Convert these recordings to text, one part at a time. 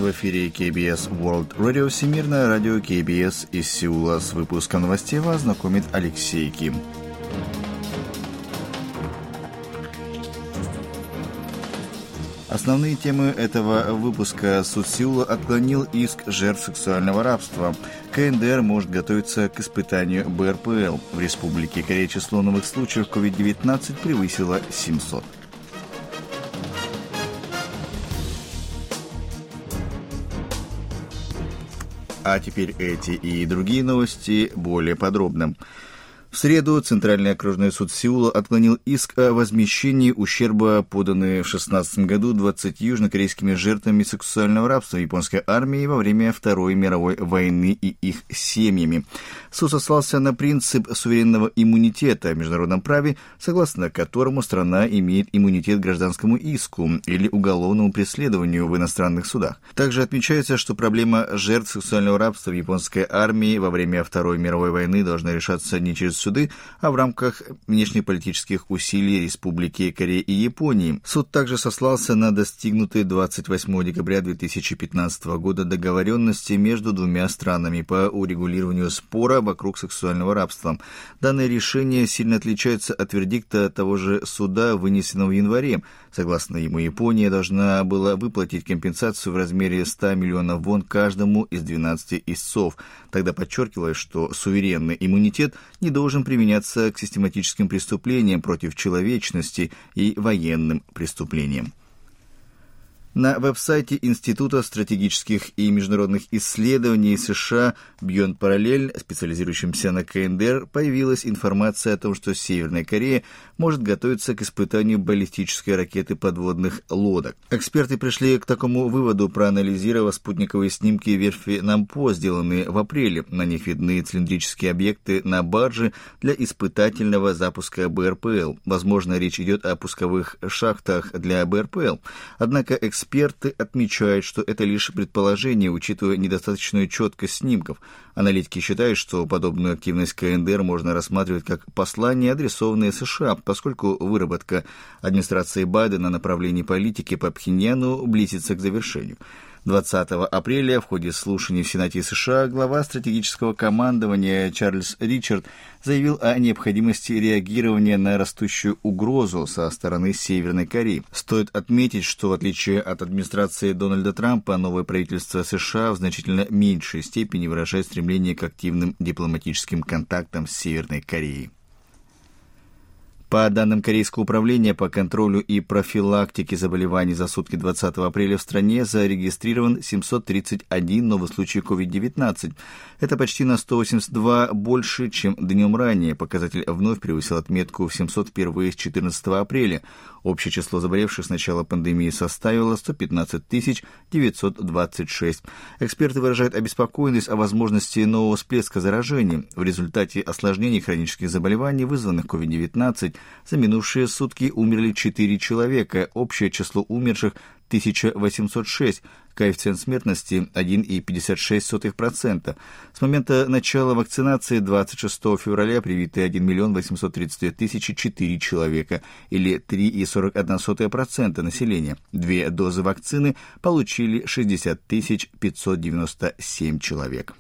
В эфире KBS World Radio, всемирное радио KBS из Сеула. С выпуском новостей вас знакомит Алексей Ким. Основные темы этого выпуска. Суд Сеула отклонил иск жертв сексуального рабства. КНДР может готовиться к испытанию БРПЛ. В Республике Корея число новых случаев COVID-19 превысило 700. А теперь эти и другие новости более подробно. В среду Центральный окружной суд Сеула отклонил иск о возмещении ущерба, поданный в 2016 году 20 южнокорейскими жертвами сексуального рабства в японской армии во время Второй мировой войны и их семьями. Суд сослался на принцип суверенного иммунитета в международном праве, согласно которому страна имеет иммунитет к гражданскому иску или уголовному преследованию в иностранных судах. Также отмечается, что проблема жертв сексуального рабства в японской армии во время Второй мировой войны должна решаться не через суды, а в рамках внешнеполитических усилий Республики Корея и Японии. Суд также сослался на достигнутые 28 декабря 2015 года договоренности между двумя странами по урегулированию спора вокруг сексуального рабства. Данное решение сильно отличается от вердикта того же суда, вынесенного в январе. Согласно ему, Япония должна была выплатить компенсацию в размере 100 миллионов вон каждому из 12 истцов. Тогда подчеркивалось, что суверенный иммунитет не должен применяться к систематическим преступлениям против человечности и военным преступлениям. На веб-сайте Института стратегических и международных исследований США Beyond Parallel, специализирующемся на КНДР, появилась информация о том, что Северная Корея может готовиться к испытанию баллистической ракеты подводных лодок. Эксперты пришли к такому выводу, проанализировав спутниковые снимки верфи Нампо, сделанные в апреле. На них видны цилиндрические объекты на барже для испытательного запуска БРПЛ. Возможно, речь идет о пусковых шахтах для БРПЛ. Однако эксперты отмечают, что это лишь предположение, учитывая недостаточную четкость снимков. Аналитики считают, что подобную активность КНДР можно рассматривать как послание, адресованное США, поскольку выработка администрации Байдена направлений политики по Пхеньяну близится к завершению. 20 апреля в ходе слушаний в Сенате США глава стратегического командования Чарльз Ричард заявил о необходимости реагирования на растущую угрозу со стороны Северной Кореи. Стоит отметить, что в отличие от администрации Дональда Трампа, новое правительство США в значительно меньшей степени выражает стремление к активным дипломатическим контактам с Северной Кореей. По данным Корейского управления по контролю и профилактике заболеваний за сутки 20 апреля в стране зарегистрирован 731 новый случай COVID-19. Это почти на 182 больше, чем днем ранее. Показатель вновь превысил отметку в 700 впервые с 14 апреля. Общее число заболевших с начала пандемии составило 115 926. Эксперты выражают обеспокоенность о возможности нового всплеска заражений. В результате осложнений хронических заболеваний, вызванных COVID-19, за минувшие сутки умерли 4 человека. Общее число умерших – 1806. Коэффициент смертности – 1,56%. С момента начала вакцинации 26 февраля привиты 1 832 004 человека, или 3,41% населения. 2 дозы вакцины получили 60 597 человек.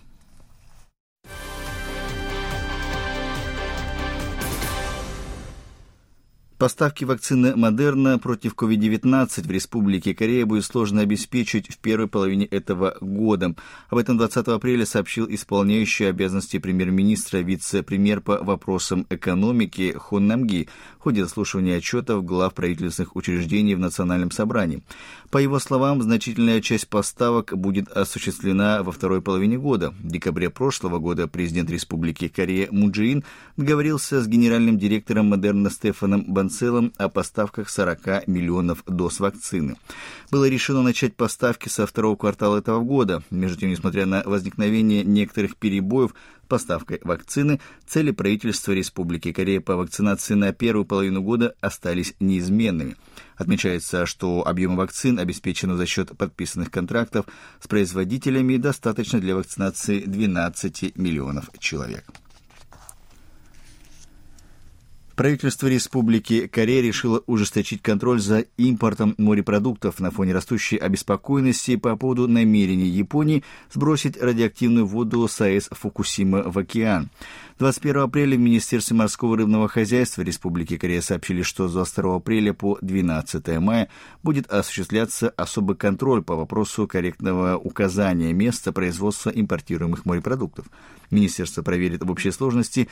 Поставки вакцины Модерна против COVID-19 в Республике Корея будет сложно обеспечить в первой половине этого года. Об этом 20 апреля сообщил исполняющий обязанности премьер-министра, вице-премьер по вопросам экономики Хон Намги в ходе заслушивания отчетов глав правительственных учреждений в Национальном собрании. По его словам, значительная часть поставок будет осуществлена во второй половине года. В декабре прошлого года президент Республики Корея Мун Чже Ин договорился с генеральным директором Модерна Стефаном Банцелом о поставках 40 миллионов доз вакцины. Было решено начать поставки со второго квартала этого года. Между тем, несмотря на возникновение некоторых перебоев с поставкой вакцины, цели правительства Республики Корея по вакцинации на первую половину года остались неизменными. Отмечается, что объемы вакцин, обеспеченных за счет подписанных контрактов с производителями, достаточно для вакцинации 12 миллионов человек. Правительство Республики Корея решило ужесточить контроль за импортом морепродуктов на фоне растущей обеспокоенности по поводу намерений Японии сбросить радиоактивную воду с АЭС Фукусима в океан. 21 апреля в Министерстве морского рыбного хозяйства Республики Корея сообщили, что с 22 апреля по 12 мая будет осуществляться особый контроль по вопросу корректного указания места производства импортируемых морепродуктов. Министерство проверит в общей сложности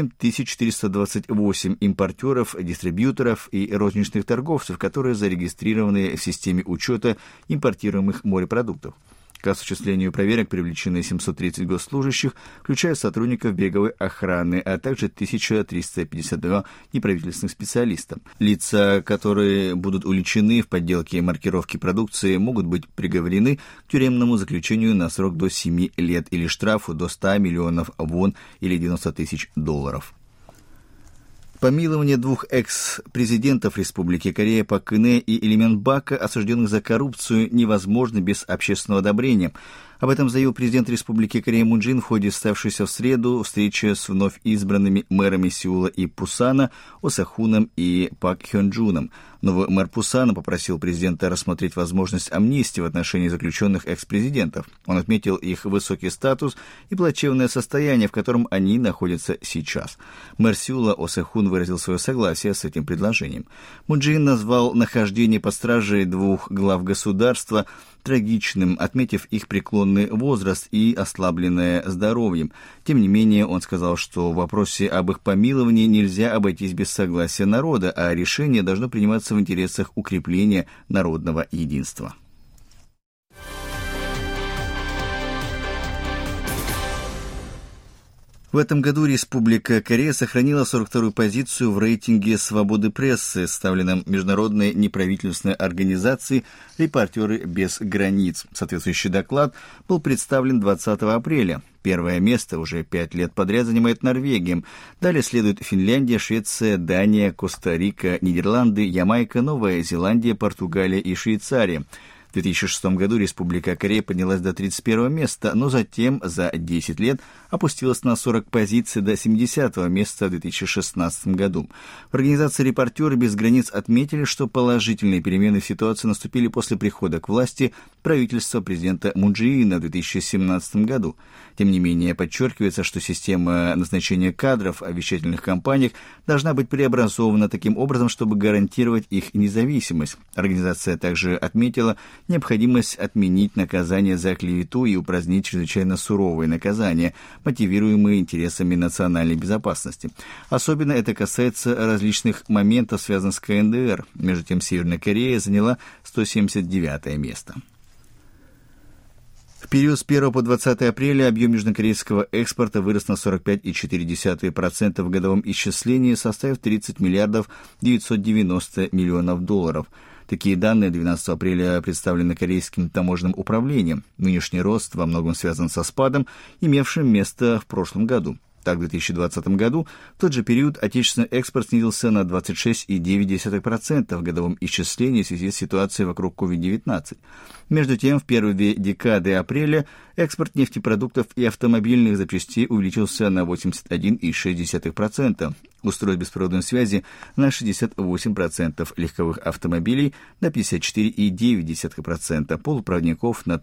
7428 импортеров, дистрибьюторов и розничных торговцев, которые зарегистрированы в системе учета импортируемых морепродуктов. К осуществлению проверок привлечены 730 госслужащих, включая сотрудников береговой охраны, а также 1352 неправительственных специалистов. Лица, которые будут уличены в подделке и маркировке продукции, могут быть приговорены к тюремному заключению на срок до 7 лет или штрафу до 100 миллионов вон или 90 тысяч долларов. Помилование двух экс-президентов Республики Корея Пак Кын Хе и Ли Мён Бака, осужденных за коррупцию, невозможно без общественного одобрения. Об этом заявил президент Республики Корея Мун Чжэ Ин в ходе ставшейся в среду встречи с вновь избранными мэрами Сеула и Пусана О Сахуном и Пак Хён Джуном. Новый мэр Пусана попросил президента рассмотреть возможность амнистии в отношении заключенных экс-президентов. Он отметил их высокий статус и плачевное состояние, в котором они находятся сейчас. Мэр Сеула О Сахун выразил свое согласие с этим предложением. Мун Чжэ Ин назвал нахождение под стражей двух глав государства трагичным, отметив их преклонный возраст и ослабленное здоровье. Тем не менее, он сказал, что в вопросе об их помиловании нельзя обойтись без согласия народа, а решение должно приниматься в интересах укрепления народного единства. В этом году Республика Корея сохранила 42-ю позицию в рейтинге свободы прессы, составленном международной неправительственной организацией «Репортеры без границ». Соответствующий доклад был представлен 20 апреля. Первое место уже 5 лет подряд занимает Норвегия. Далее следуют Финляндия, Швеция, Дания, Коста-Рика, Нидерланды, Ямайка, Новая Зеландия, Португалия и Швейцария. В 2006 году Республика Корея поднялась до 31 места, но затем за 10 лет опустилась на 40 позиций до 70 места в 2016 году. В организации «Репортеры без границ» отметили, что положительные перемены в ситуации наступили после прихода к власти правительства президента Мун Чжэ Ина в 2017 году. Тем не менее, подчеркивается, что система назначения кадров в вещательных компаниях должна быть преобразована таким образом, чтобы гарантировать их независимость. Организация также отметила необходимость отменить наказание за клевету и упразднить чрезвычайно суровые наказания, мотивируемые интересами национальной безопасности. Особенно это касается различных моментов, связанных с КНДР. Между тем, Северная Корея заняла 179 место. В период с 1 по 20 апреля объем южнокорейского экспорта вырос на 45,4% в годовом исчислении, составив 30 миллиардов 990 миллионов долларов. Такие данные 12 апреля представлены Корейским таможенным управлением. Нынешний рост во многом связан со спадом, имевшим место в прошлом году. Так, в 2020 году в тот же период отечественный экспорт снизился на 26,9% в годовом исчислении в связи с ситуацией вокруг COVID-19. Между тем, в первые 2 декады апреля экспорт нефтепродуктов и автомобильных запчастей увеличился на 81,6%, устройств беспроводной связи на 68%, легковых автомобилей на 54,9%, полупроводников на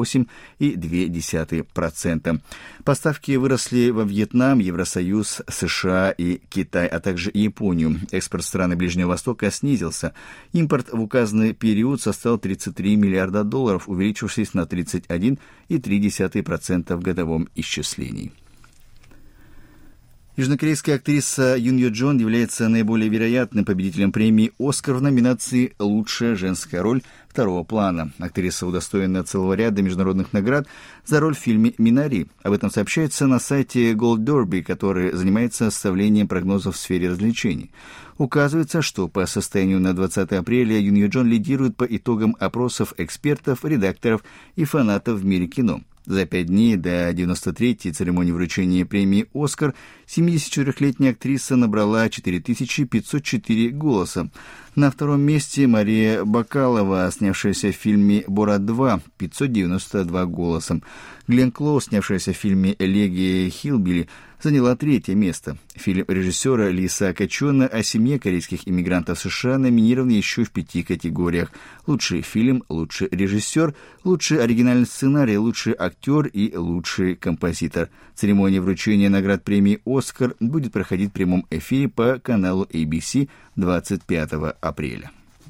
38,2%. Поставки выросли во Вьетнам, Евросоюз, США и Китай, а также Японию. Экспорт страны Ближнего Востока снизился. Импорт в указанный период составил 33 миллиарда долларов, увеличившись на 31,3% в годовом исчислении. Южнокорейская актриса Юн Йо Джон является наиболее вероятным победителем премии «Оскар» в номинации «Лучшая женская роль второго плана». Актриса удостоена целого ряда международных наград за роль в фильме «Минари». Об этом сообщается на сайте Gold Derby, который занимается составлением прогнозов в сфере развлечений. Указывается, что по состоянию на 20 апреля Юн Йо Джон лидирует по итогам опросов экспертов, редакторов и фанатов в мире кино. За 5 дней до 93-й церемонии вручения премии «Оскар» 74-летняя актриса набрала 4504 голоса. На втором месте Мария Бакалова, снявшаяся в фильме «Борат 2», 592 голоса. Глен Клоуз, снявшаяся в фильме «Элегия Хиллбилли», заняла 3-е место. Фильм режиссера Ли Саакя-чона о семье корейских иммигрантов США номинирован еще в 5 категориях: лучший фильм, лучший режиссер, лучший оригинальный сценарий, лучший актер и лучший композитор. Церемония вручения наград премии «Оскар» будет проходить в прямом эфире по каналу ABC 25 апреля.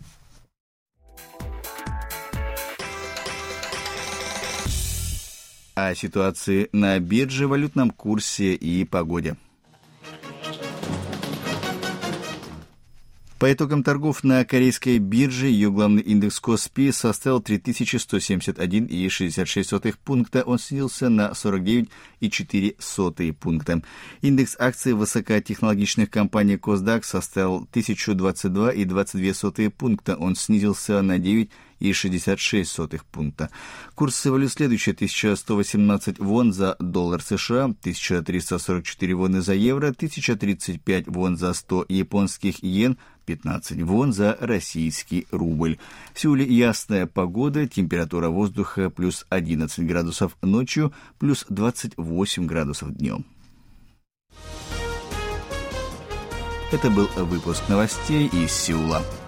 О ситуации на бирже, валютном курсе и погоде. По итогам торгов на корейской бирже ее главный индекс Коспи составил 3171,66 пункта, он снизился на 49,4 пункта. Индекс акций высокотехнологичных компаний Косдак составил 1022,22 пункта, он снизился на 9,66 пункта. Курсы валют следующие: 1118 вон за доллар США, 1344 воны за евро, 1035 вон за 100 японских йен, 15 вон за российский рубль. В Сеуле ясная погода, температура воздуха плюс 11 градусов ночью, плюс 28 градусов днем. Это был выпуск новостей из Сеула.